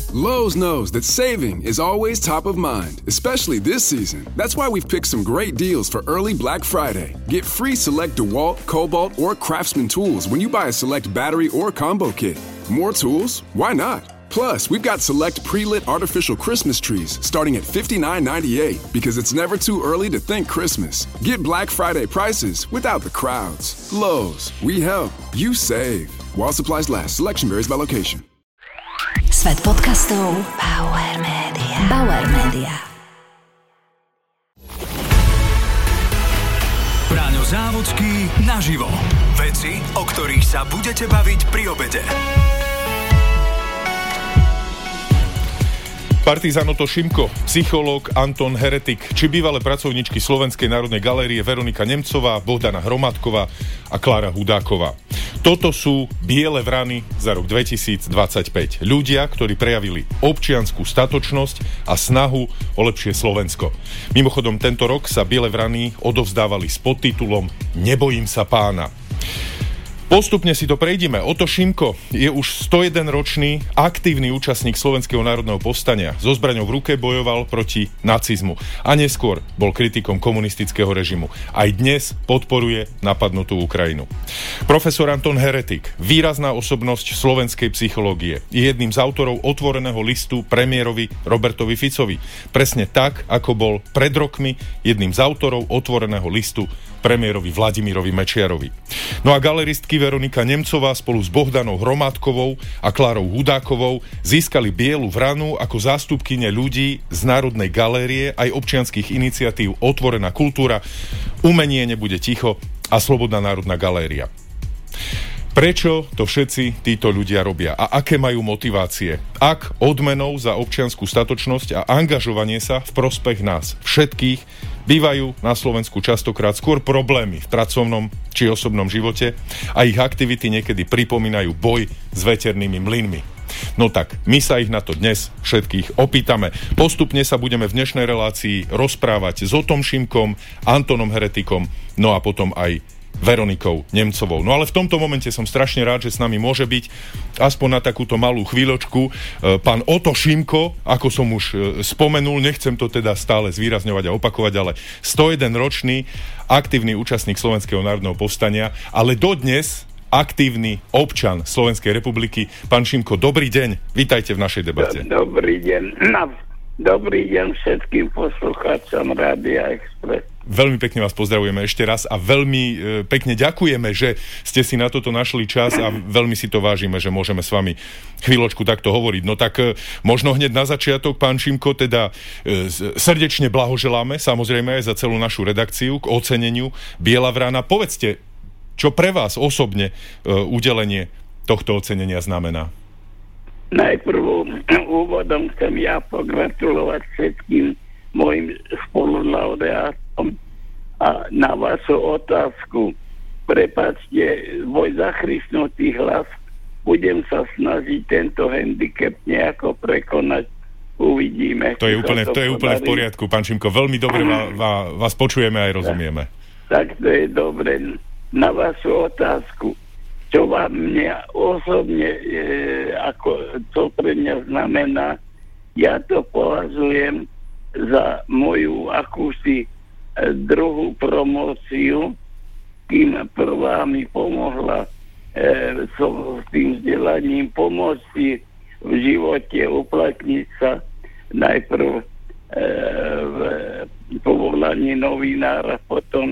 Lowe's knows that saving is always top of mind, especially this season. That's why we've picked some great deals for early Black Friday. Get free select DeWalt, Cobalt, or Craftsman tools when you buy a select battery or combo kit. More tools? Why not? Plus, we've got select pre-lit artificial Christmas trees starting at $59.98 because it's never too early to think Christmas. Get Black Friday prices without the crowds. Lowe's, we help, you save. While supplies last, selection varies by location. Svet podcastov Bauer Media. Bauer Media. Braňo Závodský naživo. Veci, o ktorých sa budete baviť pri obede. Partizán Oto Šimko, psychológ Anton Heretik, či bývalé pracovníčky Slovenskej národnej galérie Veronika Nemcová, Bohdana Hromadková a Klára Hudáková. Toto sú biele vrany za rok 2025. Ľudia, ktorí prejavili občiansku statočnosť a snahu o lepšie Slovensko. Mimochodom, tento rok sa biele vrany odovzdávali s podtitulom Nebojím sa pána. Postupne si to prejdime. Oto Šimko je už 101-ročný aktívny účastník Slovenského národného povstania. So zbraňou v ruke bojoval proti nacizmu a neskôr bol kritikom komunistického režimu. Aj dnes podporuje napadnutú Ukrajinu. Profesor Anton Heretik, výrazná osobnosť slovenskej psychológie, je jedným z autorov otvoreného listu premiérovi Robertovi Ficovi. Presne tak, ako bol pred rokmi jedným z autorov otvoreného listu premiérovi Vladimírovi Mečiarovi. No a galeristky Veronika Nemcová spolu s Bohdanou Hromadkovou a Klárou Hudákovou získali bielu vranu ako zástupkyne ľudí z Národnej galérie aj občianskych iniciatív Otvorená kultúra, Umenie nebude ticho a Slobodná národná galéria. Prečo to všetci títo ľudia robia a aké majú motivácie? Ak odmenou za občiansku statočnosť a angažovanie sa v prospech nás všetkých bývajú na Slovensku častokrát skôr problémy v pracovnom či osobnom živote a ich aktivity niekedy pripomínajú boj s veternými mlynmi. No tak, my sa ich na to dnes všetkých opýtame. Postupne sa budeme v dnešnej relácii rozprávať s Otom Šimkom, Antonom Heretikom, no a potom aj Veronikou Nemcovou. No ale v tomto momente som strašne rád, že s nami môže byť aspoň na takúto malú chvíľočku pán Oto Šimko, ako som už spomenul, nechcem to teda stále zvýrazňovať a opakovať, ale 101-ročný aktívny účastník Slovenského národného povstania, ale dodnes aktívny občan Slovenskej republiky. Pán Šimko, dobrý deň, vítajte v našej debate. Dobrý deň. Dobrý deň všetkým poslucháčom Rádia Express. Veľmi pekne vás pozdravujeme ešte raz a veľmi pekne ďakujeme, že ste si na toto našli čas a veľmi si to vážime, že môžeme s vami chvíľočku takto hovoriť. No tak možno hneď na začiatok, pán Šimko, teda srdečne blahoželáme, samozrejme aj za celú našu redakciu k oceneniu Biela vrana. Povedzte, čo pre vás osobne udelenie tohto ocenenia znamená? Najprv úvodom chcem ja pogratulovať všetkým mojim spolulaureátom a na vašu otázku, prepáčte, môj zachrysnutý hlas, budem sa snažiť tento handicap nejako prekonať, uvidíme. To je úplne v poriadku, pán Šimko, veľmi dobre vás počujeme aj rozumieme. Tak to je dobre. Na vašu otázku, čo vám mňa osobne, čo pre mňa znamená, ja to považujem za moju akúsi druhú promóciu, kým prvá mi pomohla s tým vzdelaním pomôcť si v živote uplatniť sa najprv v povolaní novinára, potom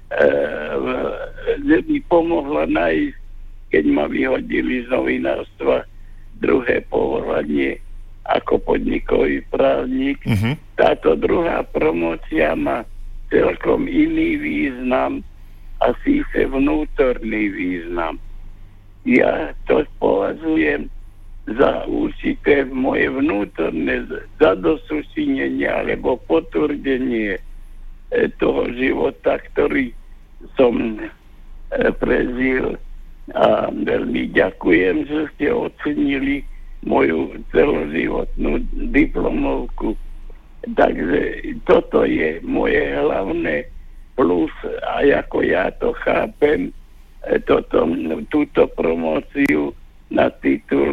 mi pomohla nájsť, keď ma vyhodili z novinárstva, druhé povolanie ako podnikový právnik. Táto druhá promócia má celkom iný význam a síce vnútorný význam. Ja to považujem za určité moje vnútorné zadosúčinenie alebo potvrdenie toho života, ktorý som prežil. A veľmi ďakujem, že ste ocenili moju celoživotnú diplomovku. Takže toto je moje hlavné plus a ako ja to chápem, túto promóciu na titul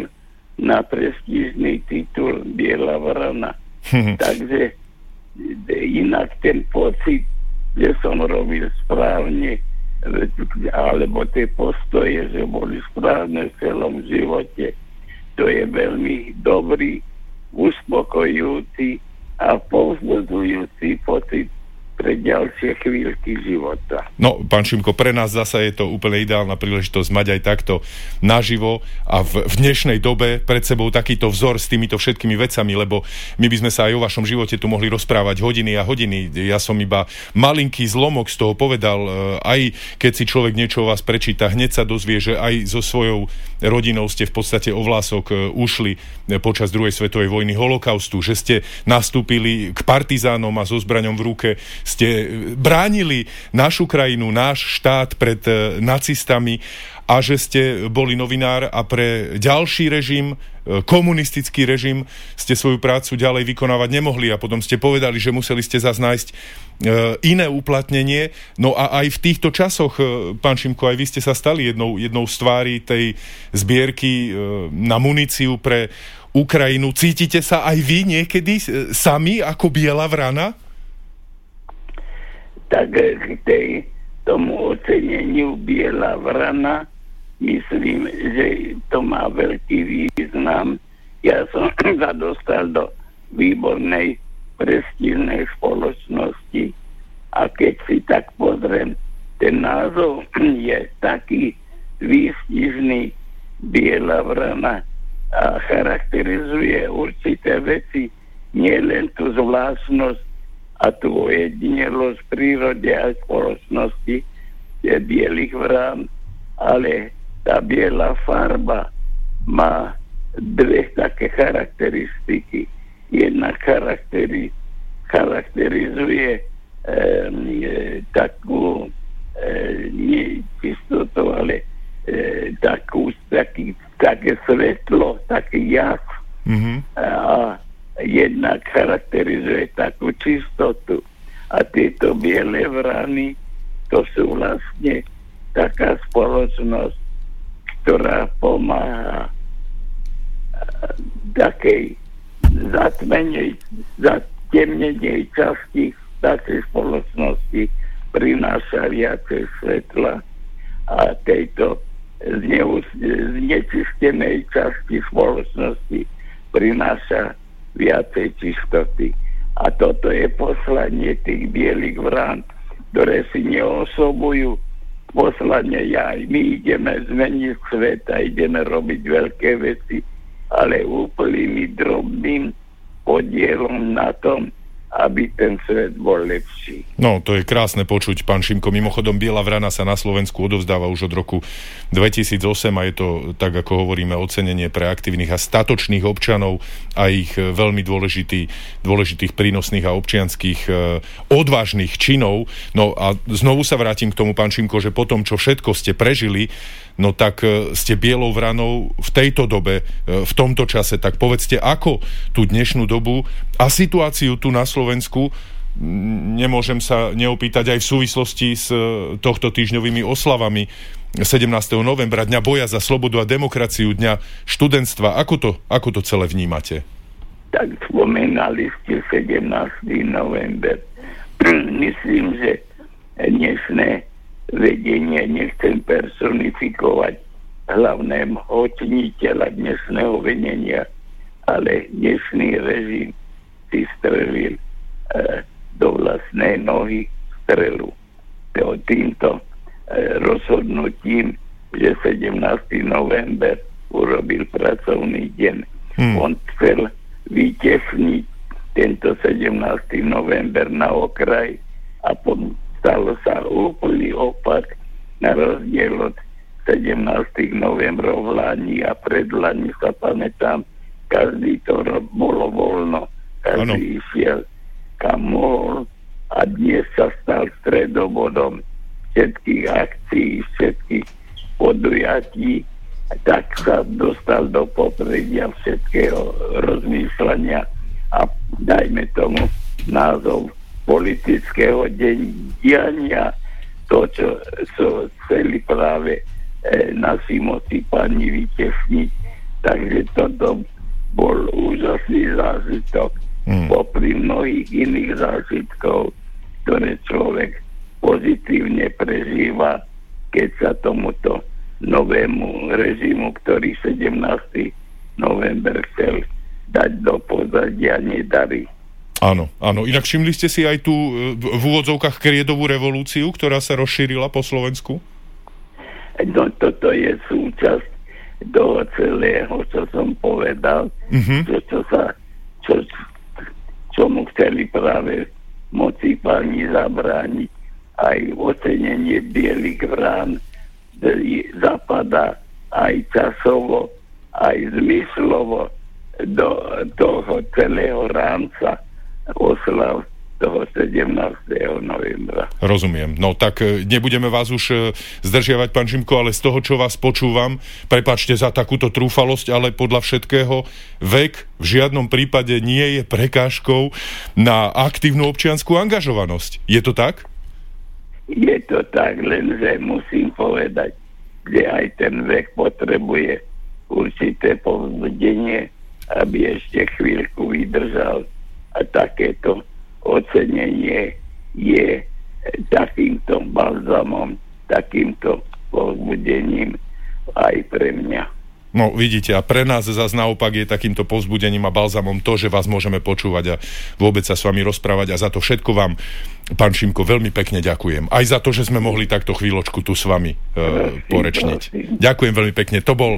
na prestížny titul Biela vrana. Takže inak ten pocit, že som robil správne, alebo tie postoje, že boli správne v celom živote, to je veľmi dobrý, uspokojujúci a povzbudzujúci pocit pre ďalšie chvíľky života. No, pán Šimko, pre nás zasa je to úplne ideálna príležitosť mať aj takto naživo a v dnešnej dobe pred sebou takýto vzor s týmito všetkými vecami, lebo my by sme sa aj o vašom živote tu mohli rozprávať hodiny a hodiny. Ja som iba malinký zlomok z toho povedal, aj keď si človek niečo o vás prečíta, hneď sa dozvie, že aj so svojou rodinou ste v podstate o vlások ušli počas druhej svetovej vojny holokaustu, že ste nastúpili k partizánom a so zbraňom v ruke ste bránili našu krajinu, náš štát pred nacistami a že ste boli novinár a pre ďalší režim, komunistický režim, ste svoju prácu ďalej vykonávať nemohli a potom ste povedali, že museli ste zase nájsť iné uplatnenie. No a aj v týchto časoch, pán Šimko, aj vy ste sa stali jednou z tvári tej zbierky na muníciu pre Ukrajinu. Cítite sa aj vy niekedy sami ako biela vrana? Tak k tomu oceneniu Biela vrana myslím, že to má veľký význam. Ja som sa dostal do výbornej prestížnej spoločnosti a keď si tak pozriem, ten názov je taký výstižný, Biela vrana, a charakterizuje určité veci, nie len tú zvláštnosť a tú ojedinelosť v prírode a spoločnosti bielých vrán, ale tá biela farba má dve také charakteristiky. Jedna charakterizuje takú nie čistotu, ale také svetlo, taký jas. A jednak charakterizuje takú čistotu. A tieto biele vrany, to sú vlastne taká spoločnosť, ktorá pomáha takej zatemnenej časti takej spoločnosti, prináša viacej svetla a tejto znečistenej časti spoločnosti prináša viacej čistoty. A toto je poslanie tých bielých vrán, ktoré si neosobujú poslanie aj my ideme zmeniť svet a ideme robiť veľké veci, ale úplným drobným podielom na tom, aby ten svet bol lepší. No, to je krásne počuť, pán Šimko. Mimochodom, Biela vrana sa na Slovensku odovzdáva už od roku 2008 a je to, tak ako hovoríme, ocenenie pre aktívnych a statočných občanov a ich veľmi dôležitých prínosných a občianskych odvážnych činov. No a znovu sa vrátim k tomu, pán Šimko, že po tom, čo všetko ste prežili, no tak ste bielou vranou v tejto dobe, v tomto čase, tak povedzte, ako tú dnešnú dobu a situáciu tu na Slovensku, nemôžem sa neopýtať aj v súvislosti s tohto týždňovými oslavami 17. novembra, Dňa boja za slobodu a demokraciu, Dňa študentstva. Ako to celé vnímate? Tak spomenali ste 17. november. Myslím, že dnešné vedenie, nechcem personifikovať hlavného činiteľa dnešného vedenia, ale dnešný režim si strelil do vlastnej nohy strelu. Týmto rozhodnutím, že 17. november urobil pracovný deň. On chcel vytesniť tento 17. november na okraj a stalo sa úplný opak, na rozdiel od 17. novembrov v Lani a pred Lani sa pamätám, každý to bolo voľno, každý išiel kam mohol a dnes sa stal stredobodom všetkých akcií, všetkých podujatí, tak sa dostal do popredia všetkého rozmýšľania a dajme tomu názov politického diania, to, čo chceli práve naši moci páni vytesniť, Takže toto bol úžasný zážitok popri mnohých iných zážitkov, ktoré človek pozitívne prežíva, keď sa tomuto novému režimu, ktorý 17. november chcel dať do pozadia, nedarí. Áno. Inak všimli ste si aj tú v úvodzovkách kriedovú revolúciu, ktorá sa rozšírila po Slovensku? No toto je súčasť toho celého, čo som povedal, čo mu chceli práve moci páni zabrániť. Aj ocenenie bielých vrán zapadá aj časovo, aj zmyslovo do toho celého rámca oslav toho 17. novembra. Rozumiem. No tak nebudeme vás už zdržiavať, pán Šimko, ale z toho, čo vás počúvam, prepáčte za takúto trúfalosť, ale podľa všetkého vek v žiadnom prípade nie je prekážkou na aktívnu občiansku angažovanosť. Je to tak? Je to tak, lenže musím povedať, že aj ten vek potrebuje určité povzbudenie, aby ešte chvíľku vydržal, a takéto ocenenie je takýmto balzamom, takýmto povzbudením aj pre mňa. No vidíte, a pre nás zase naopak je takýmto povzbudením a balzamom to, že vás môžeme počúvať a vôbec sa s vami rozprávať, a za to všetko vám, pán Šimko, veľmi pekne ďakujem. Aj za to, že sme mohli takto chvíľočku tu s vami porečniť. Ďakujem veľmi pekne. To bol...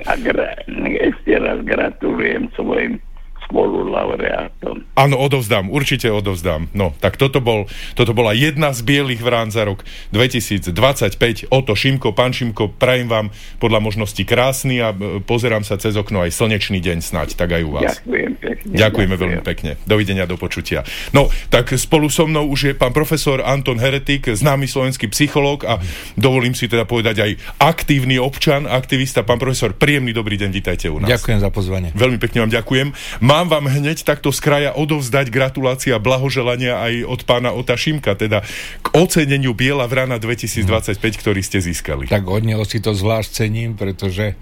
Ešte raz gratulujem svojim spolulaureátom. Áno, určite odovzdám. No, tak toto bola jedna z bielých vrán za rok 2025. Oto Šimko, pán Šimko, prajem vám podľa možností krásny a pozerám sa cez okno aj slnečný deň snáď, tak aj u vás. Ďakujem pekne. Ďakujeme veľmi pekne. Dovidenia, do počutia. No, tak spolu so mnou už je pán profesor Anton Heretik, známy slovenský psychológ a dovolím si teda povedať aj aktívny občan, aktivista. Pán profesor, príjemný dobrý deň, vítajte u nás. Ďakujem za pozvanie. Veľmi pekne vám ďakujem. Mám vám hneď takto z kraja odovzdať gratulácia, blahoželania aj od pána Ota Šimka, teda k oceneniu Biela vrana 2025, ktorý ste získali. Tak od neho si to zvlášť cením, pretože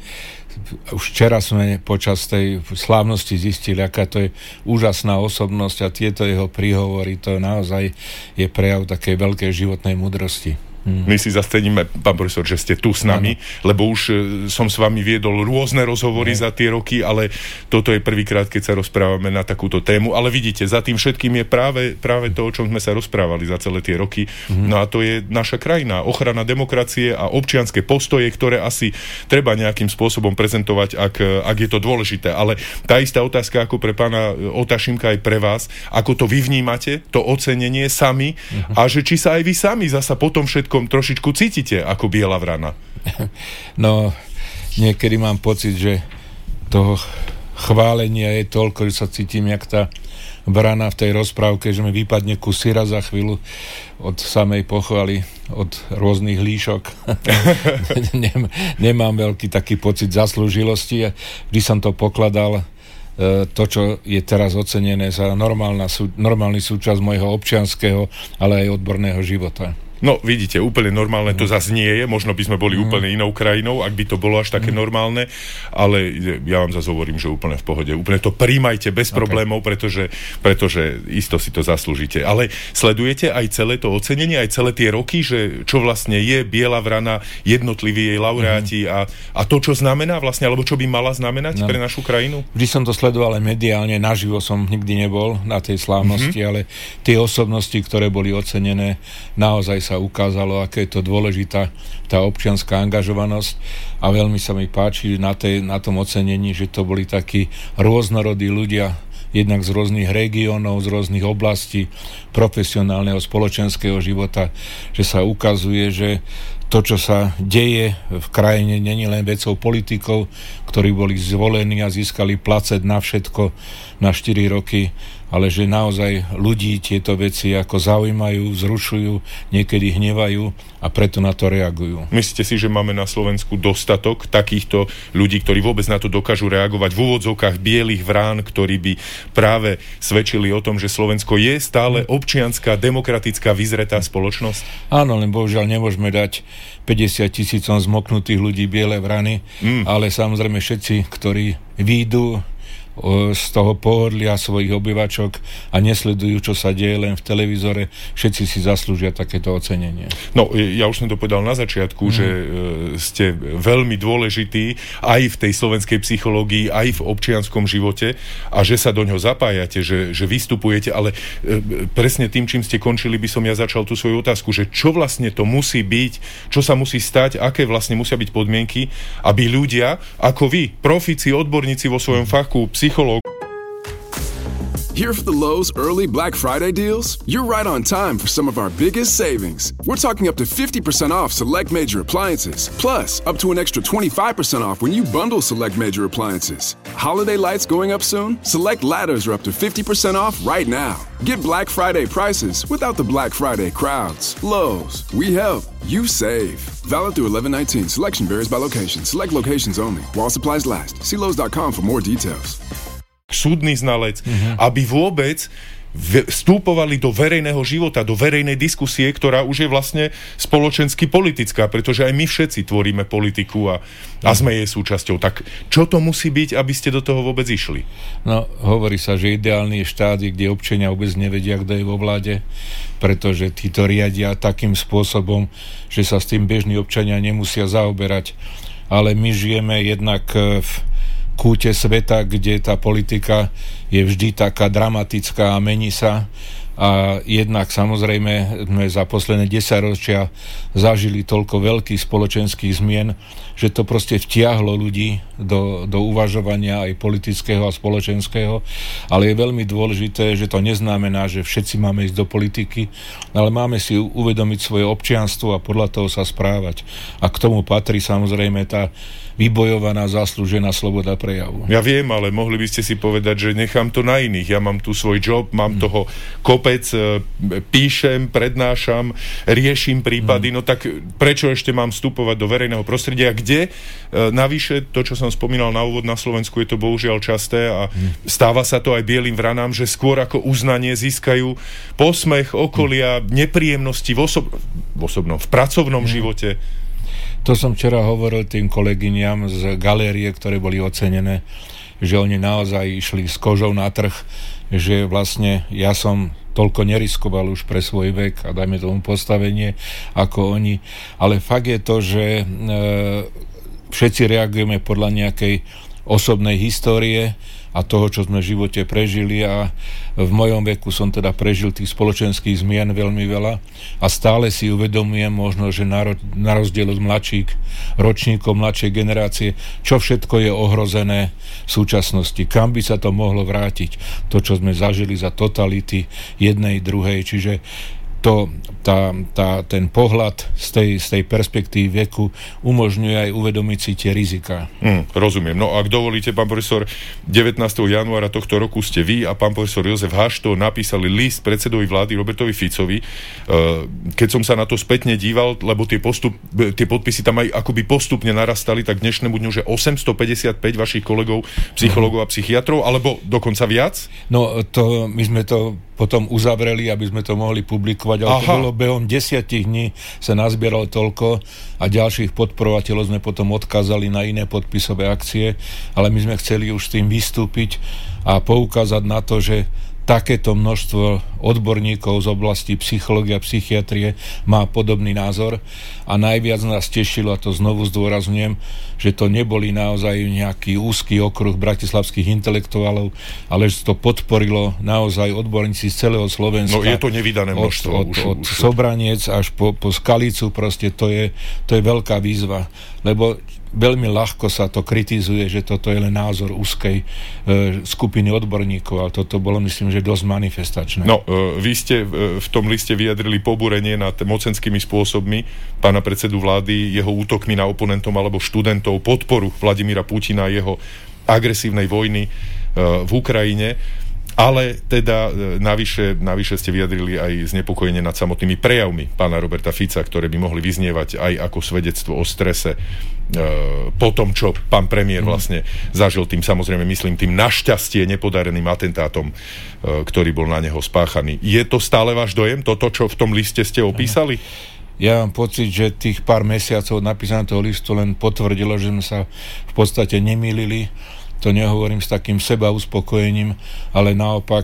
už včera sme počas tej slávnosti zistili, aká to je úžasná osobnosť, a tieto jeho príhovory, to naozaj je prejav takej veľkej životnej múdrosti. My si zasteníme, pán profesor, že ste tu s nami, lebo už som s vami viedol rôzne rozhovory za tie roky, ale toto je prvýkrát, keď sa rozprávame na takúto tému. Ale vidíte, za tým všetkým je práve to, o čom sme sa rozprávali za celé tie roky. No a to je naša krajina, ochrana demokracie a občianske postoje, ktoré asi treba nejakým spôsobom prezentovať, ak je to dôležité. Ale tá istá otázka ako pre pána Ota Šimka aj pre vás, ako to vy vnímate, to ocenenie sami, a že či sa aj vy sami zasa potom trošičku cítite ako biela vrana? No, niekedy mám pocit, že toho chválenia je toľko, že sa cítim jak tá vrana v tej rozprávke, že mi vypadne kus syra za chvíľu od samej pochvaly, od rôznych líšok. Nemám veľký taký pocit zaslúžilosti. Vždy som to pokladal, to, čo je teraz ocenené, za normálny súčasť môjho občianskeho, ale aj odborného života. No, vidíte, úplne normálne to zase nie je, možno by sme boli úplne inou krajinou, ak by to bolo až také normálne, ale ja vám zase hovorím, že úplne v pohode, úplne to príjmajte bez problémov, pretože isto si to zaslúžite. Ale sledujete aj celé to ocenenie, aj celé tie roky, že čo vlastne je Biela vrana, jednotliví jej laureáti a to, čo znamená vlastne, alebo čo by mala znamenať pre našu krajinu? Vždy som to sledoval aj mediálne, naživo som nikdy nebol na tej slávnosti, ale tie osobnosti, ktoré boli ocenené, naozaj sa ukázalo, aké je to dôležitá tá občianská angažovanosť, a veľmi sa mi páči na tom ocenení, že to boli takí rôznorodí ľudia, jednak z rôznych regiónov, z rôznych oblastí profesionálneho, spoločenského života, že sa ukazuje, že to, čo sa deje v krajine, nie je len vecou politikov, ktorí boli zvolení a získali placet na všetko na 4 roky, ale že naozaj ľudí tieto veci ako zaujímajú, vzrušujú, niekedy hnevajú a preto na to reagujú. Myslíte si, že máme na Slovensku dostatok takýchto ľudí, ktorí vôbec na to dokážu reagovať, v úvodzovkách bielých vrán, ktorí by práve svedčili o tom, že Slovensko je stále občianska, demokratická, vyzretá spoločnosť? Áno, len bohužiaľ nemôžeme dať 50 000 zmoknutých ľudí biele vrany, ale samozrejme všetci, ktorí výjdu z toho pohodlia svojich obyvačok a nesledujú, čo sa deje len v televízore, všetci si zaslúžia takéto ocenenie. No, ja už som to povedal na začiatku, že ste veľmi dôležití aj v tej slovenskej psychológii, aj v občianskom živote a že sa do ňoho zapájate, že vystupujete, ale presne tým, čím ste končili, by som ja začal tú svoju otázku, že čo vlastne to musí byť, čo sa musí stať, aké vlastne musia byť podmienky, aby ľudia, ako vy, profíci, odborníci vo svojom fachu, psychológ. Here for the Lowe's early Black Friday deals? You're right on time for some of our biggest savings. We're talking up to 50% off select major appliances, plus up to an extra 25% off when you bundle select major appliances. Holiday lights going up soon? Select ladders are up to 50% off right now. Get Black Friday prices without the Black Friday crowds. Lowe's, we help, you save. Valid through 11/19. Selection varies by location. Select locations only. While supplies last. See Lowe's.com for more details. Súdny znalec, aby vôbec vstupovali do verejného života, do verejnej diskusie, ktorá už je vlastne spoločensky politická, pretože aj my všetci tvoríme politiku a sme jej súčasťou. Tak čo to musí byť, aby ste do toho vôbec išli? No, hovorí sa, že ideálny je štát, kde občania vôbec nevedia, kto je vo vláde, pretože tí to riadia takým spôsobom, že sa s tým bežní občania nemusia zaoberať. Ale my žijeme jednak v kúte sveta, kde tá politika je vždy taká dramatická a mení sa. A jednak samozrejme sme za posledné 10 ročia zažili toľko veľkých spoločenských zmien, že to proste vtiahlo ľudí do uvažovania aj politického a spoločenského. Ale je veľmi dôležité, že to neznamená, že všetci máme ísť do politiky, ale máme si uvedomiť svoje občianstvo a podľa toho sa správať. A k tomu patrí samozrejme tá vybojovaná, zaslúžená sloboda prejavu. Ja viem, ale mohli by ste si povedať, že nechám to na iných. Ja mám tu svoj job, mám toho kopec, píšem, prednášam, riešim prípady, no tak prečo ešte mám vstupovať do verejného prostredia, kde navyše, to, čo som spomínal na úvod, na Slovensku je to bohužiaľ časté a stáva sa to aj bielým vranám, že skôr ako uznanie získajú posmech okolia, nepríjemnosti v pracovnom živote. To som včera hovoril tým kolegyniam z galérie, ktoré boli ocenené, že oni naozaj išli s kožou na trh, že vlastne ja som toľko neriskoval už pre svoj vek a dajme tomu postavenie ako oni. Ale fakt je to, že všetci reagujeme podľa nejakej osobnej histórie a toho, čo sme v živote prežili a v mojom veku som teda prežil tých spoločenských zmien veľmi veľa a stále si uvedomujem možno, že na rozdiel od mladších ročníkov, mladšej generácie, čo všetko je ohrozené v súčasnosti, kam by sa to mohlo vrátiť, to, čo sme zažili za totality jednej, druhej, čiže ten pohľad z tej perspektívy veku umožňuje aj uvedomiť si tie riziká. Rozumiem. No ak dovolíte, pán profesor, 19. januára tohto roku ste vy a pán profesor Jozef Hašto napísali list predsedovi vlády Robertovi Ficovi. Keď som sa na to spätne díval, lebo tie podpisy tam aj akoby postupne narastali, tak dnešnému dňu, že 855 vašich kolegov, psychológov a psychiatrov, alebo dokonca viac? No, my sme to potom uzavreli, aby sme to mohli publikovať, ale to bolo behom 10 dní sa nazbieralo toľko a ďalších podporovateľov sme potom odkázali na iné podpisové akcie, ale my sme chceli už s tým vystúpiť a poukázať na to, že takéto množstvo odborníkov z oblasti psychológie a psychiatrie má podobný názor a najviac nás tešilo, a to znovu zdôrazňujem, že to neboli naozaj nejaký úzky okruh bratislavských intelektuálov, ale že to podporilo naozaj odborníci z celého Slovenska. No je to nevydané množstvo. Od Sobraniec až po Skalicu, proste to je veľká výzva, lebo veľmi ľahko sa to kritizuje, že toto je len názor úzkej skupiny odborníkov, ale toto bolo, myslím, že dosť manifestačné. No, vy ste v tom liste vyjadrili pobúrenie nad mocenskými spôsobmi pána predsedu vlády, jeho útokmi na oponentov alebo študentov, podporu Vladimíra Putina a jeho agresívnej vojny v Ukrajine. Ale teda navyše ste vyjadrili aj znepokojenie nad samotnými prejavmi pána Roberta Fica, ktoré by mohli vyznievať aj ako svedectvo o strese po tom, čo pán premiér vlastne zažil tým, samozrejme myslím, tým našťastie nepodareným atentátom, ktorý bol na neho spáchaný. Je to stále váš dojem, toto, čo v tom liste ste opísali? Ja mám pocit, že tých pár mesiacov napísaného toho listu len potvrdilo, že sme sa v podstate nemýlili. To nehovorím s takým sebauspokojením, ale naopak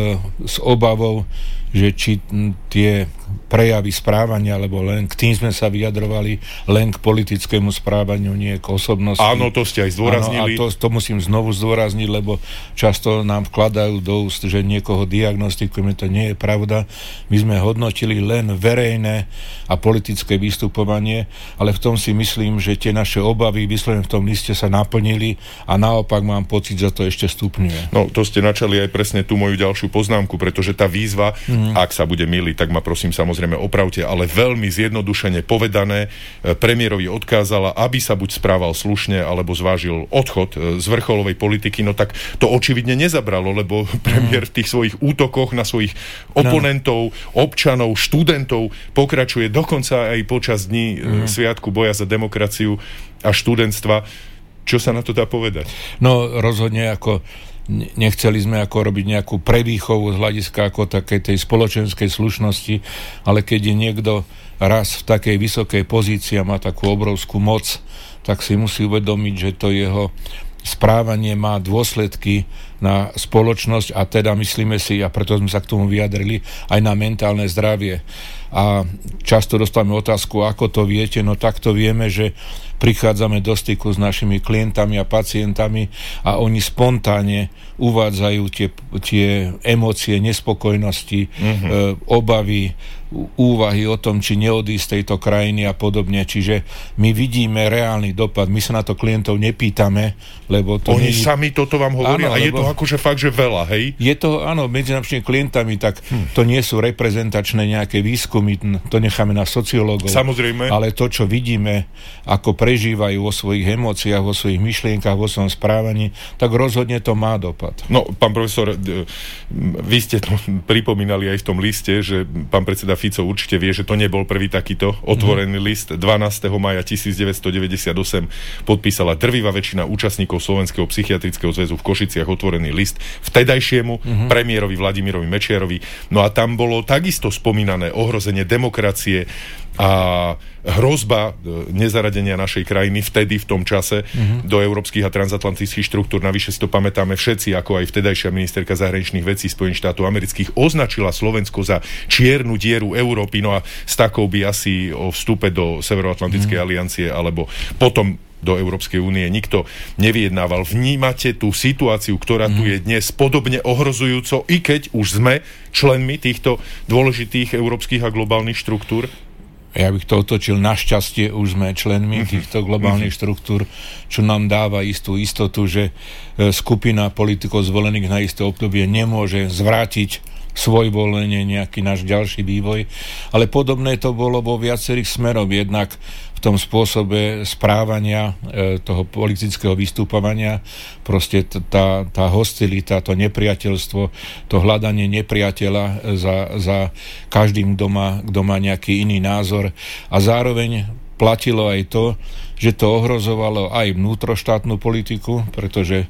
s obavou, že či tie prejavy správania, lebo len k tým sme sa vyjadrovali, len k politickému správaniu, nie k osobnosti. Áno, to ste aj zdôraznili. Áno, a to musím znovu zdôrazniť, lebo často nám vkladajú do úst, že niekoho diagnostikujeme, to nie je pravda. My sme hodnotili len verejné a politické vystupovanie, ale v tom si myslím, že tie naše obavy vyslovené v tom liste sa naplnili a naopak mám pocit, že to ešte stupňuje. No, to ste načali aj presne tú moju ďalšiu poznámku, pretože tá výzva, ak sa bude myliť, tak ma prosím samozrejme opravte, ale veľmi zjednodušene povedané, premiérovi odkázala, aby sa buď správal slušne, alebo zvážil odchod z vrcholovej politiky, no tak to očividne nezabralo, lebo premiér v tých svojich útokoch na svojich oponentov, občanov, študentov pokračuje dokonca aj počas dní Sviatku boja za demokraciu a študentstva. Čo sa na to dá povedať? No rozhodne ako nechceli sme ako robiť nejakú prevýchovu z hľadiska ako takej tej spoločenskej slušnosti, ale keď je niekto raz v takej vysokej pozícii a má takú obrovskú moc, tak si musí uvedomiť, že to jeho správanie má dôsledky na spoločnosť a teda myslíme si, a preto sme sa k tomu vyjadrili, aj na mentálne zdravie. A často dostávame otázku, ako to viete, no tak to vieme, že prichádzame do styku s našimi klientami a pacientami a oni spontánne uvádzajú tie emócie nespokojnosti, obavy, úvahy o tom, či neodísť z tejto krajiny a podobne. Čiže my vidíme reálny dopad. My sa na to klientov nepýtame, lebo to oni sami toto vám hovoria, áno, a je to akože fakt, že veľa, hej? Je to, áno, medzi našimi klientami, tak to nie sú reprezentačné nejaké výskumy, to necháme na sociológov. Samozrejme. Ale to, čo vidíme, ako prežívajú vo svojich emóciách, vo svojich myšlienkach, vo svojom správaní, tak rozhodne to má dopad. No, pán profesor, vy ste to pripomínali aj v tom liste, že pán predseda Fico určite vie, že to nebol prvý takýto otvorený list. 12. maja 1998 podpísala drvivá väčšina účastníkov Slovenského psychiatrického zväzu v Košiciach otvorený list vtedajšiemu premiérovi Vladimirovi Mečiarovi. No a tam bolo takisto spomínané ohrozenie demokracie a hrozba nezaradenia našej krajiny vtedy, v tom čase, do európskych a transatlantických štruktúr. Navyše si to pamätáme všetci, ako aj vtedajšia ministerka zahraničných vecí Spojených štátov amerických označila Slovensko za čiernu dieru Európy, no a s takou by asi o vstupe do Severoatlantickej aliancie alebo potom do Európskej únie nikto nevyjednával. Vnímate tú situáciu, ktorá tu je dnes podobne ohrozujúco, i keď už sme členmi týchto dôležitých európskych a globálnych štruktúr? Ja bych to otočil, našťastie už sme členmi týchto globálnych štruktúr, čo nám dáva istú istotu, že skupina politikov zvolených na isté obdobie nemôže zvrátiť svojvoľne nejaký náš ďalší vývoj. Ale podobné to bolo vo viacerých smeroch. Jednak v tom spôsobe správania toho politického vystupovania, proste tá hostilita, to nepriateľstvo, to hľadanie nepriateľa za každým, kto má nejaký iný názor. A zároveň platilo aj to, že to ohrozovalo aj vnútroštátnu politiku, pretože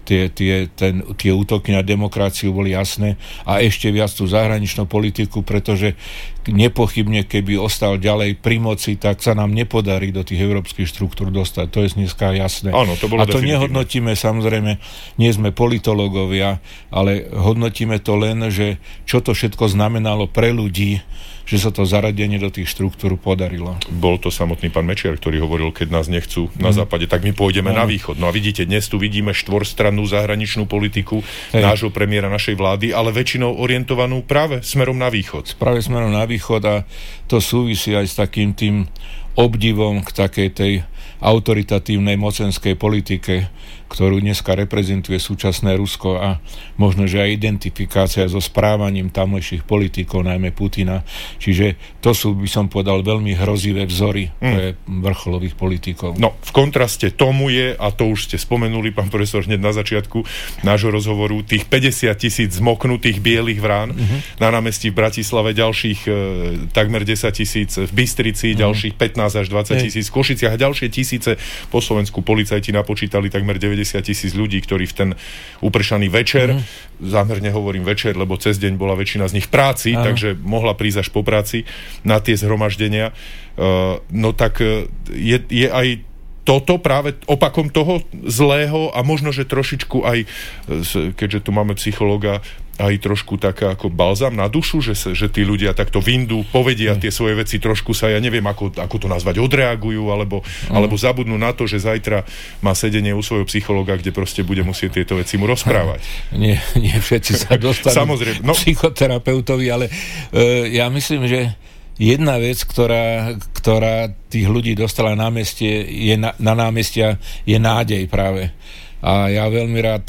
tie útoky na demokraciu boli jasné, a ešte viac tú zahraničnú politiku, pretože nepochybne, keby ostal ďalej pri moci, tak sa nám nepodarí do tých európskych štruktúr dostať. To je dneska jasné. Áno, to bolo a to definitívne. Nehodnotíme, samozrejme, nie sme politológovia, ale hodnotíme to len, že čo to všetko znamenalo pre ľudí, že sa to zaradenie do tých štruktúr podarilo. Bol to samotný pán Mečiar, ktorý hovoril, keď nás nechcú na západe, tak my pôjdeme na východ. No a vidíte, dnes tu vidíme štvorstrannú zahraničnú politiku nášho premiéra, našej vlády, ale väčšinou orientovanú práve smerom na východ. Práve smerom na východ, a to súvisí aj s takým tým obdivom k takej tej autoritatívnej mocenskej politike ktorú dneska reprezentuje súčasné Rusko a možno, že aj identifikácia so správaním tamojších politikov, najmä Putina. Čiže to sú, by som povedal, veľmi hrozivé vzory pre vrcholových politikov. No, v kontraste tomu je, a to už ste spomenuli, pán profesor, hneď na začiatku nášho rozhovoru, tých 50 000 zmoknutých bielých vrán na námestí v Bratislave, ďalších takmer 10 000 v Bystrici, ďalších 15 až 20 000 v Košiciach a ďalšie tisíce po Slovensku. Policajti napočítali takmer 90 000 ľudí, ktorí v ten upršaný večer, zámerne hovorím večer, lebo cez deň bola väčšina z nich v práci, takže mohla prísť až po práci na tie zhromaždenia. No tak je aj toto práve opakom toho zlého a možno, že trošičku aj, keďže tu máme psychológa, aj trošku taká ako balzam na dušu, že tí ľudia takto vyndú, povedia tie svoje veci, trošku sa, ja neviem, ako to nazvať, odreagujú, alebo zabudnú na to, že zajtra má sedenie u svojho psychológa, kde proste bude musieť tieto veci mu rozprávať. Nie všetci sa dostanú k psychoterapeutovi, ale ja myslím, že jedna vec, ktorá tých ľudí dostala na námestia, je nádej práve. A ja veľmi rád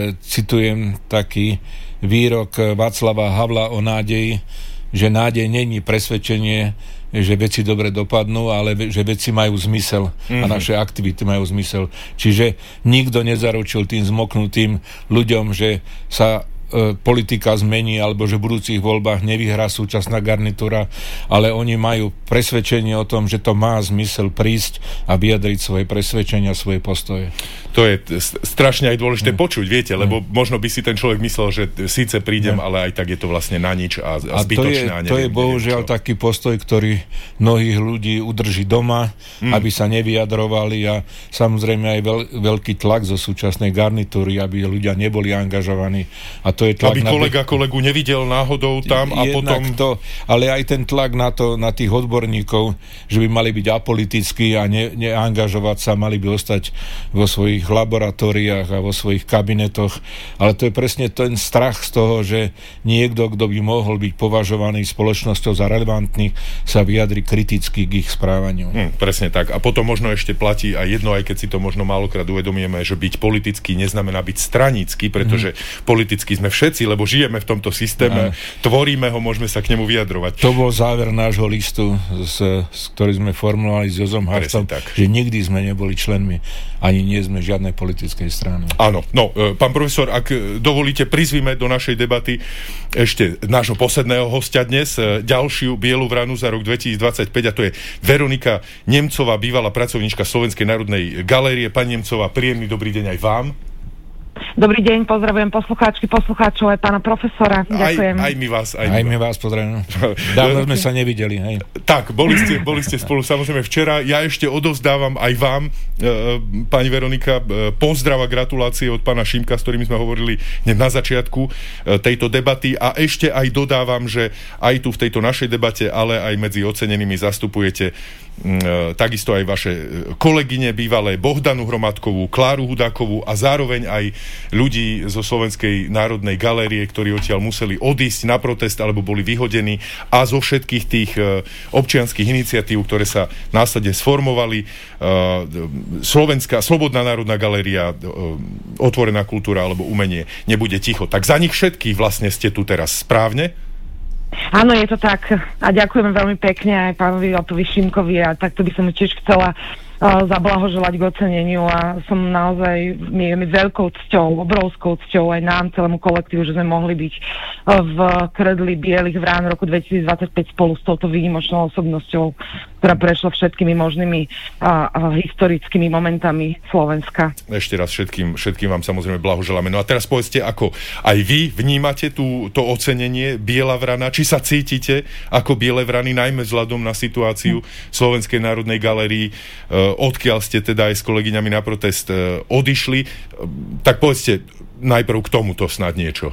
citujem taký výrok Václava Havla o nádeji, že nádej není presvedčenie, že veci dobre dopadnú, ale že veci majú zmysel a naše aktivity majú zmysel. Čiže nikto nezaručil tým zmoknutým ľuďom, že sa politika zmení, alebo že v budúcich voľbách nevyhrá súčasná garnitúra, ale oni majú presvedčenie o tom, že to má zmysel prísť a vyjadriť svoje presvedčenia, svoje postoje. To je strašne aj dôležité počuť, viete, lebo možno by si ten človek myslel, že síce prídem, ale aj tak je to vlastne na nič a zbytočné. To je bohužiaľ taký postoj, ktorý mnohých ľudí udrží doma, aby sa nevyjadrovali a samozrejme aj veľký tlak zo súčasnej garnitúry, aby ľudia neboli angažovaní. A to je tlak, aby kolegu nevidel náhodou tam a potom... Ale aj ten tlak na tých odborníkov, že by mali byť apolitickí a neangažovať sa, mali by ostať vo svojich laboratóriách a vo svojich kabinetoch. Ale to je presne ten strach z toho, že niekto, kto by mohol byť považovaný spoločnosťou za relevantný, sa vyjadri kriticky k ich správaniu. Presne tak. A potom možno ešte platí aj jedno, aj keď si to možno málokrát uvedomujeme, že byť politický neznamená byť stranícky, pretože politicky sme všetci, lebo žijeme v tomto systéme, tvoríme ho, môžeme sa k nemu vyjadrovať. To bol záver nášho listu, ktorý sme formulovali s Jozom Harstom, že nikdy sme neboli členmi, ani nie sme žiadnej politickej strany. Áno. No, pán profesor, ak dovolíte, prizvime do našej debaty ešte nášho posledného hostia dnes, ďalšiu bielu vranu za rok 2025, a to je Veronika Nemcová, bývalá pracovníčka Slovenskej národnej galérie. Pani Nemcová, príjemný dobrý deň aj vám. Dobrý deň, pozdravujem poslucháčov aj pána profesora. Ďakujem. Aj my vás pozdravujeme. Dávno sme sa nevideli. Hej. Tak, boli ste spolu samozrejme včera. Ja ešte odovzdávam aj vám, pani Veronika, pozdrav a gratulácie od pána Šimka, s ktorými sme hovorili hneď na začiatku tejto debaty, a ešte aj dodávam, že aj tu v tejto našej debate, ale aj medzi ocenenými zastupujete takisto aj vaše kolegyne bývalé, Bohdanu Hromadkovú, Kláru Hudákovú a zároveň aj ľudí zo Slovenskej národnej galérie, ktorí odtiaľ museli odísť na protest alebo boli vyhodení, a zo všetkých tých občianskych iniciatív, ktoré sa následne sformovali. Slovenská Slobodná národná galéria, Otvorená kultúra alebo umenie nebude ticho. Tak za nich všetkých vlastne ste tu teraz, správne? Áno, je to tak. A ďakujeme veľmi pekne aj pánovi Otovi Šimkovi, a takto by som mu tiež chcela zablahoželať k oceneniu, a som naozaj, je mi veľkou cťou, obrovskou cťou aj nám, celému kolektívu, že sme mohli byť v kredli bielých vrán roku 2025 spolu s touto výnimočnou osobnosťou, ktorá prešla všetkými možnými historickými momentami Slovenska. Ešte raz všetkým vám samozrejme blahoželáme. No a teraz povedzte, ako aj vy vnímate to ocenenie Biela vrana, či sa cítite ako Biele vrany, najmä vzhľadom na situáciu Slovenskej národnej galérii, odkiaľ ste teda aj s kolegyňami na protest odišli. Tak povedzte najprv k tomuto snad niečo.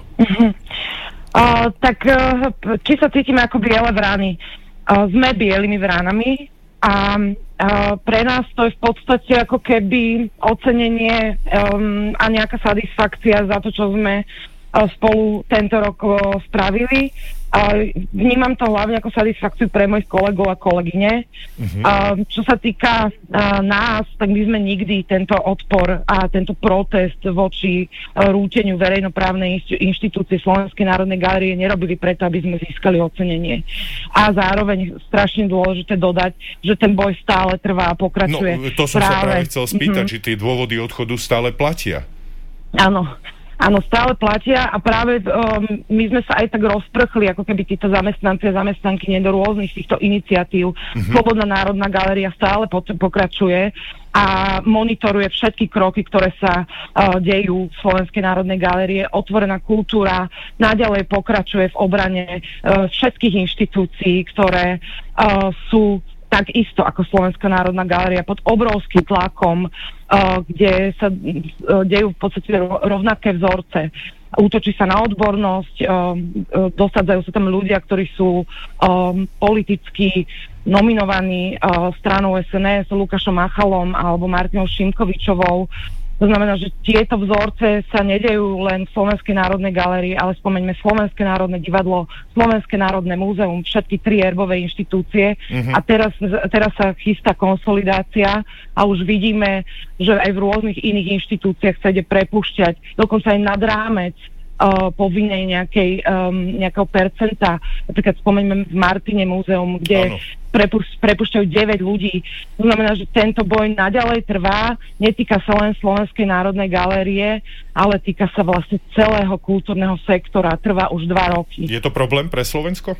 Či sa cítime ako Biele vrany? Sme bielými vránami a pre nás to je v podstate ako keby ocenenie a nejaká satisfakcia za to, čo sme spolu tento rok spravili. Vnímam to hlavne ako satisfakciu pre mojich kolegov a kolegyne. Čo sa týka nás, tak my sme nikdy tento odpor a tento protest voči rúteniu verejnoprávnej inštitúcie Slovenskej národnej galérie nerobili preto, aby sme získali ocenenie. A zároveň strašne dôležité dodať, že ten boj stále trvá a pokračuje. No, to som sa práve chcel spýtať, či tie dôvody odchodu stále platia. Áno, stále platia a práve my sme sa aj tak rozprchli, ako keby títo zamestnanci a zamestnankyne do rôznych týchto iniciatív. Slobodná národná galéria stále pokračuje a monitoruje všetky kroky, ktoré sa dejú v Slovenskej národnej galérie. Otvorená kultúra naďalej pokračuje v obrane všetkých inštitúcií, ktoré sú takisto ako Slovenská národná galéria pod obrovským tlakom, kde sa dejú v podstate rovnaké vzorce. Útočí sa na odbornosť, dosadzajú sa tam ľudia, ktorí sú politicky nominovaní stranou SNS, Lukášom Machalom alebo Martinou Šimkovičovou. To znamená, že tieto vzorce sa nedejú len v Slovenskej národnej galérii, ale spomeňme Slovenské národné divadlo, Slovenské národné múzeum, všetky 3 erbové inštitúcie. A teraz sa chystá konsolidácia a už vidíme, že aj v rôznych iných inštitúciách sa ide prepúšťať, dokonca aj nad rámec povinnej nejakého percenta. Napríklad spomeňme v Martine múzeum, kde prepúšťajú 9 ľudí. To znamená, že tento boj naďalej trvá, netýka sa len Slovenskej národnej galérie, ale týka sa vlastne celého kultúrneho sektora. Trvá už 2 roky. Je to problém pre Slovensko?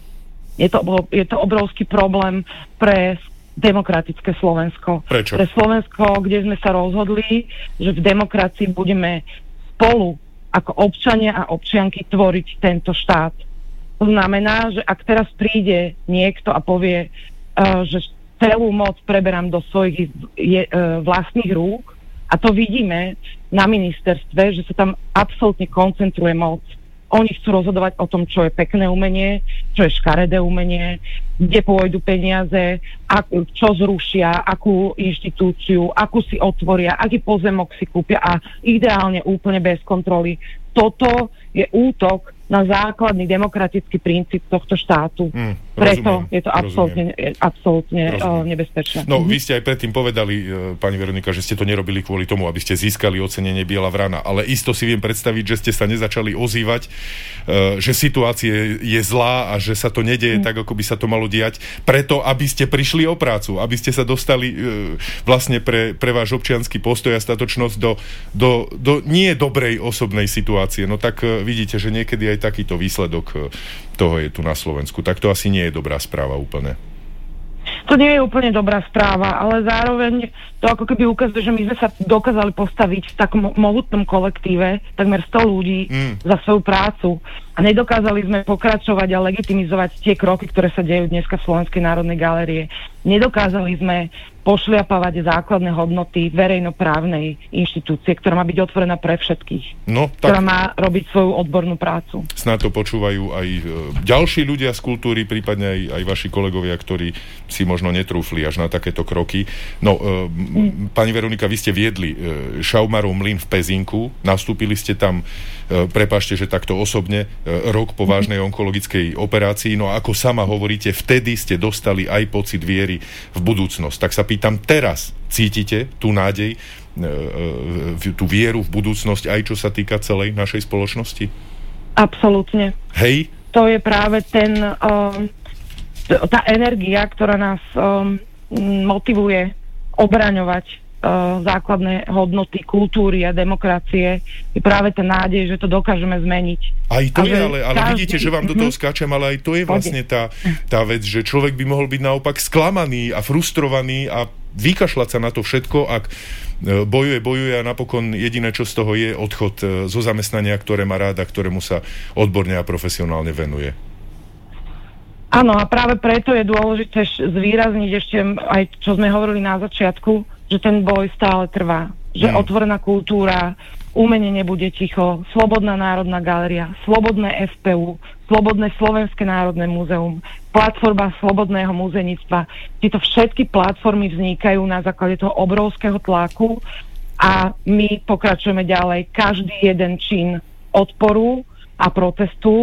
Je to obrovský problém pre demokratické Slovensko. Prečo? Pre Slovensko, kde sme sa rozhodli, že v demokracii budeme spolu ako občania a občianky tvoriť tento štát. To znamená, že ak teraz príde niekto a povie, že celú moc preberám do svojich vlastných rúk, a to vidíme na ministerstve, že sa tam absolútne koncentruje moc. Oni chcú rozhodovať o tom, čo je pekné umenie, čo je škaredé umenie, kde pôjdu peniaze, čo zrušia, akú inštitúciu, akú si otvoria, aký pozemok si kúpia a ideálne úplne bez kontroly. Toto je útok na základný demokratický princíp tohto štátu. Preto je to absolútne nebezpečné. No, vy ste aj predtým povedali, pani Veronika, že ste to nerobili kvôli tomu, aby ste získali ocenenie Biela vrana, ale isto si viem predstaviť, že ste sa nezačali ozývať, že situácia je zlá a že sa to nedeje tak, ako by sa to malo diať, preto, aby ste prišli o prácu, aby ste sa dostali vlastne pre váš občiansky postoj a statočnosť do nie dobrej osobnej situácie. No tak vidíte, že niekedy aj takýto výsledok toho je tu na Slovensku. Tak to asi nie je dobrá správa úplne. To nie je úplne dobrá správa, ale zároveň to ako keby ukazuje, že my sme sa dokázali postaviť v takom mohutnom kolektíve, takmer 100 ľudí za svoju prácu a nedokázali sme pokračovať a legitimizovať tie kroky, ktoré sa dejú dneska v Slovenskej národnej galérie. Nedokázali sme pošliapávať základné hodnoty verejnoprávnej inštitúcie, ktorá má byť otvorená pre všetkých. Ktorá má robiť svoju odbornú prácu. Snáď to počúvajú aj ďalší ľudia z kultúry, prípadne aj vaši kolegovia, ktorí si možno netrúfli až na takéto kroky. No, pani Veronika, vy ste viedli Šaumarov mlyn v Pezinku, nastúpili ste tam, prepáčte, že takto osobne, rok po vážnej onkologickej operácii, no a ako sama hovoríte, vtedy ste dostali aj pocit viery v budúcnosť. Tak sa pýtam, teraz cítite tú nádej, tú vieru v budúcnosť, aj čo sa týka celej našej spoločnosti? Absolútne. Hej? To je práve tá energia, ktorá nás motivuje obraňovať základné hodnoty kultúry a demokracie, je práve tá nádej, že to dokážeme zmeniť. Aj to je, ale vidíte, že vám do toho skáčem, ale aj to je vlastne tá vec, že človek by mohol byť naopak sklamaný a frustrovaný a vykašľať sa na to všetko, ak bojuje a napokon jediné, čo z toho je odchod zo zamestnania, ktoré má rád a ktorému sa odborne a profesionálne venuje. Áno, a práve preto je dôležité zvýrazniť ešte aj, čo sme hovorili na začiatku, že ten boj stále trvá. Že otvorená kultúra, umenie nebude ticho, Slobodná národná galéria, Slobodné FPU, Slobodné Slovenské národné múzeum, platforma Slobodného múzenictva. Tieto všetky platformy vznikajú na základe toho obrovského tlaku a my pokračujeme ďalej. Každý jeden čin odporu a protestu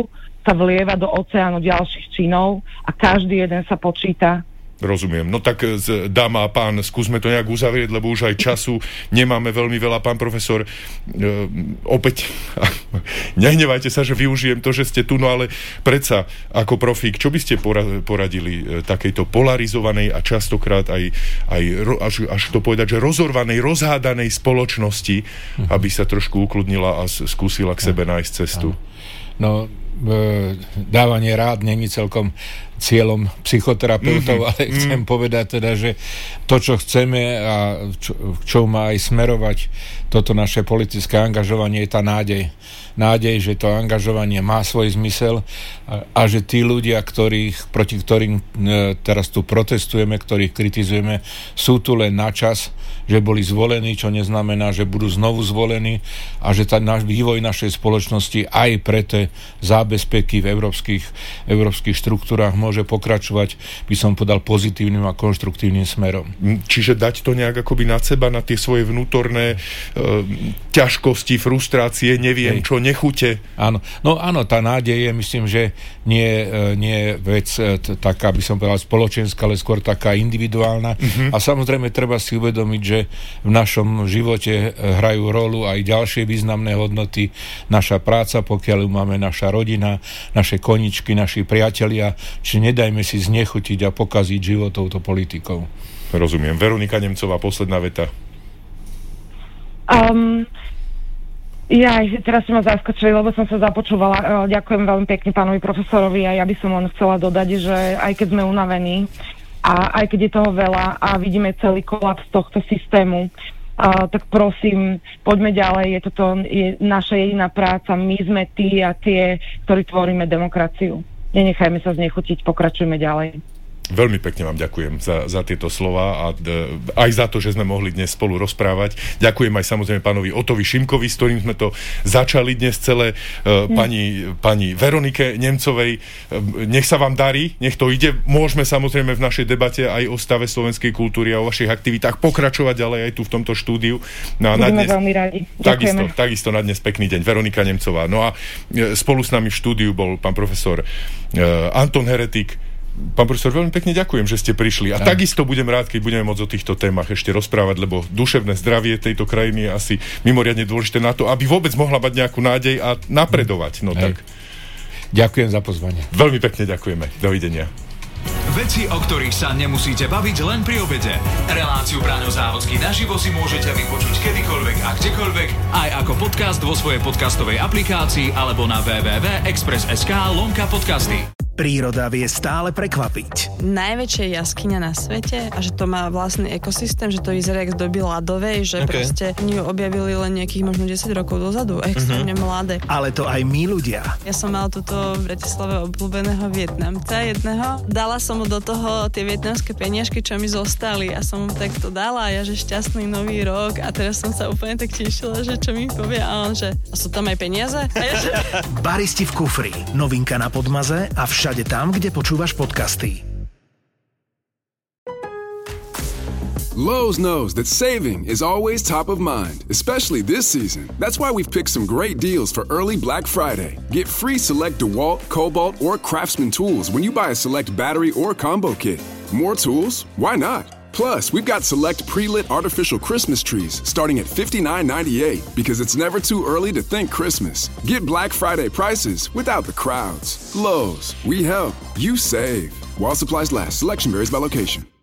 sa vlieva do oceánu ďalších činov a každý jeden sa počíta. Rozumiem. No tak, dáma a pán, skúsme to nejak uzavrieť, lebo už aj času nemáme veľmi veľa. Pán profesor, opäť, nehnevajte sa, že využijem to, že ste tu, no ale predsa, ako profík, čo by ste poradili takejto polarizovanej a častokrát aj až to povedať, že rozorvanej, rozhádanej spoločnosti, aby sa trošku ukludnila a skúsila k sebe nájsť cestu? No, dávanie rád není celkom cieľom psychoterapeutov, ale chcem povedať teda, že to, čo chceme a čo má aj smerovať toto naše politické angažovanie, je tá nádej. Nádej, že to angažovanie má svoj zmysel a že tí ľudia, proti ktorým teraz tu protestujeme, ktorých kritizujeme, sú tu len na čas, že boli zvolení, čo neznamená, že budú znovu zvolení a že náš vývoj našej spoločnosti aj pre tie zábezpeky v európskych štruktúrách môže pokračovať, by som povedal, pozitívnym a konštruktívnym smerom. Čiže dať to nejak akoby nad seba, na tie svoje vnútorné ťažkosti, frustrácie, neviem čo, nechute. Áno. No áno, tá nádej je, myslím, že nie je vec taká, by som povedal, spoločenská, ale skôr taká individuálna. A samozrejme treba si uvedomiť, že v našom živote hrajú rolu aj ďalšie významné hodnoty. Naša práca, pokiaľ ju máme, naša rodina, naše koničky, naši priatelia. Čiže nedajme si znechutiť a pokaziť život touto politikou. Rozumiem. Veronika Nemcová, posledná veta. Teraz som ma zaskočili, lebo som sa započúvala. Ďakujem veľmi pekne pánovi profesorovi a ja by som len chcela dodať, že aj keď sme unavení a aj keď je toho veľa a vidíme celý kolaps tohto systému, tak prosím, poďme ďalej, je naša jediná práca, my sme tí a tie, ktorí tvoríme demokraciu. Nenechajme sa znechutiť, pokračujme ďalej. Veľmi pekne vám ďakujem za tieto slova a aj za to, že sme mohli dnes spolu rozprávať. Ďakujem aj samozrejme pánovi Otovi Šimkovi, s ktorým sme to začali dnes celé, pani Veronike Nemcovej. Nech sa vám darí, nech to ide. Môžeme samozrejme v našej debate aj o stave slovenskej kultúry a o vašich aktivitách pokračovať ďalej aj tu v tomto štúdiu. No a budeme veľmi radi. Takisto na dnes pekný deň. Veronika Nemcová. No a spolu s nami v štúdiu bol pán profesor Anton Heretik. Pán profesor, veľmi pekne ďakujem, že ste prišli. A takisto budem rád, keď budeme môcť o týchto témach ešte rozprávať, lebo duševné zdravie tejto krajiny je asi mimoriadne dôležité na to, aby vôbec mohla mať nejakú nádej a napredovať. No tak. Ďakujem za pozvanie. Veľmi pekne ďakujeme. Dovidenia. Veci, o ktorých sa nemusíte baviť len pri obede. Reláciu Braňo Závodský naživo si môžete vypočuť kedykoľvek a kdekoľvek, aj ako podcast vo svojej podcastovej aplikácii alebo na www.express.sk/podcasty. Príroda vie stále prekvapiť. Najväčšia jaskyňa na svete a že to má vlastný ekosystém, že to vyzerá jak z doby ľadovej, že proste oni ju objavili len nejakých možno 10 rokov dozadu, extrémne mladé. Ale to aj my ľudia. Ja som mal tuto v Bratislave obľúbeného Vietnamca jedného. Dala som mu do toho tie vietnamské peniažky, čo mi zostali a som mu takto dala a ja, že šťastný nový rok a teraz som sa úplne tak tešila, že čo mi povie a on, že a sú tam aj peniaze? A ja, že... Baristi v kufri. Novinka na Podmaze a všade tam, kde počúvaš podcasty. Lowe's knows that saving is always top of mind, especially this season. That's why we've picked some great deals for early Black Friday. Get free select DeWalt, Cobalt, or Craftsman tools when you buy a select battery or combo kit. More tools? Why not? Plus, we've got select pre-lit artificial Christmas trees starting at $59.98 because it's never too early to think Christmas. Get Black Friday prices without the crowds. Lowe's, we help, you save. While supplies last, selection varies by location.